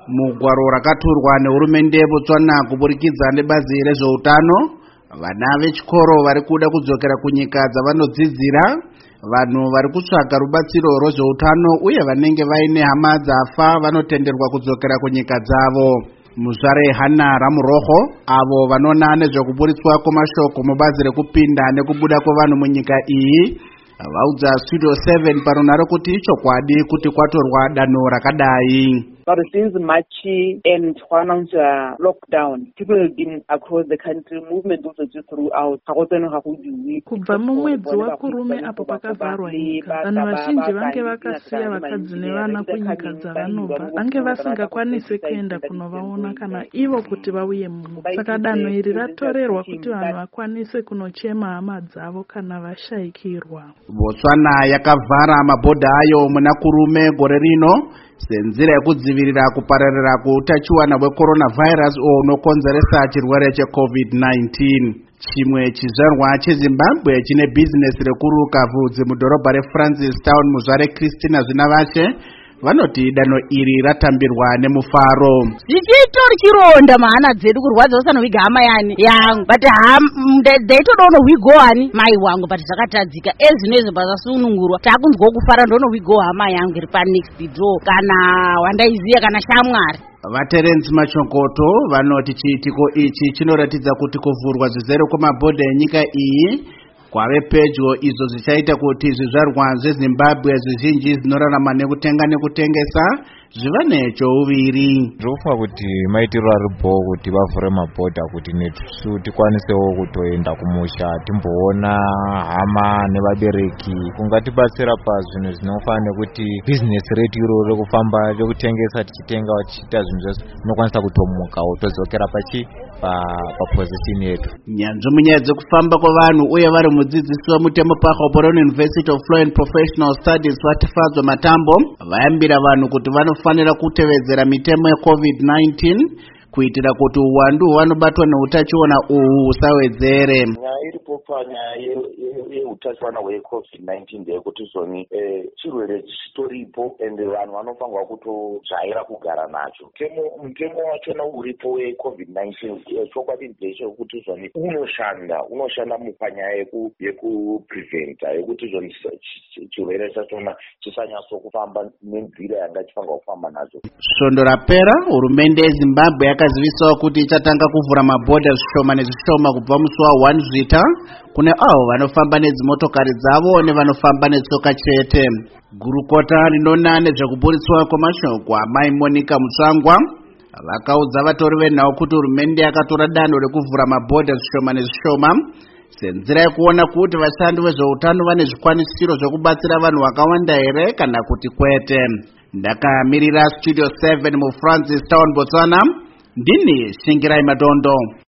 Mugwaro rakaturwa nehurumende yeBotswana kuburikidza nebazi rezveutano, vana vechikoro vari kuda kudzokera kunyika dzavanodzidzira, vanhu vari kutsvaga rubatsiro rwezveutano uye vanenge vaine hama dzafa vanotenderwa kudzokera kunyika dzavo. Muzvare Hana Ramuroho avo vanoona nezvekuburitswa kwemashoko mubazi rekupinda nekubuda kwevanhu munyika iyi vaudza Studio 7 parunhare kuti ichokwadi kuti kwatorwa danho rakadai. But since March and announced lockdown, people have been across the country, movement also just throughout. Kubva mumwedzi waKurume apo pakavharwa nyika, vanhu vazhinji vange vakasiya vakadzi nevana kunyika dzavanobva, vange vasingakwanisi kuenda kunovaona kana ivo kuti vauye muno. Saka danho iri ratorerwa kuti vanhu vakwanise kunochema hama dzavo kana vashaikirwa. Botswana yakavhara mabhodha ayo muna Kurume gore rino senzira yekudzivirira kupararira kweutachiwana hwecoronavirus unokonzeresa chirwere cheCovid-19. Chimwe chizvarwa cheZimbabwe chine bhizinesi rekuruka vhudzi mudhorobha reFrancistown muzvare Christina Zvinavashe vanoti danho iri ratambirwa nemufaro. Zvichitori chironda mahana dzedu kurwadza usanoviga hama yangu but ndaitodawo hwigo hani mai wangu but zvakatadzika ezvinezvi pazasunungurwa takunzwa kufara ndono hwigo hama yangu iri panext door kana wandaiziya kana shamwari. Vaterenzi Machokoto vanoti chiitiko ichi chinoratidza kuti kuvhurwa zvizere kwemabhodha enyika iyi kwave pedyo izvo zvichaita kuti zvizvarwa zveZimbabwe zvizhinji zvinorarama nekutenga nekutengesa zviva nechouviri. Ndinofunga kuti maitiro aripo kuti vavhure mabhodha kuti nesu tikwanisewo kutoenda kumusha timboona hama nevabereki. Kungatibatsira pazvinhu zvinofana nekuti bhizinesi redu iro rekufamba rekutengesa tichitenga tichiita zvinhu zvese tinokwanisa kutomukawo todzokera papozishini yedu. Nyanzvi munyaya dzekufamba kwavanhu uye vari mudzidzisi wemutemo paHoboron University of Law and Professional Studies Vatifadzwa Matambo vayambira vanhu kuti vanofanira kutevedzera mitemo yeCovid-19 kuitira kuti uwandu hwavanobatwa neutachiona uhu husawedzere. Nyaya iripo panyaya yeutachiona hweCovid-19 ndeyekuti zvoni chirwere chitoripo ende vanhu vanofanirwa kutojaira kugara nacho. Mutemo wachona uripo weCovid-19 chokwadi ndechekuti zvoni unoshanda mupanyaya yekupreventa yekuti zvoni chirwere chachona chisanyatsokufamba nenzira yanga chifanirwa kufamba nacho. Svondo rapera hurumende yeZimbabwe yakazivisawo kuti ichatanga kuvhura mabhodha zvishoma nezvishoma kubva musi wa1 Zvita kune avo vanofamba nedzimotokari dzavo nevanofamba netsoka chete. Gurukota rinoona nezvekuburitswa kwemashoko amai Monica Mutsvangwa vakaudza vatori venhau kuti hurumende yakatora danho rekuvhura mabhodha zvishoma nezvishoma senzira yekuona kuti vashandi vezveutano vane zvikwanisiro zvekubatsira vanhu vakawanda here kana kuti kwete. Ndakamirira Studio 7 muFrancistown, Botswana, ndini Shingirai Madondo.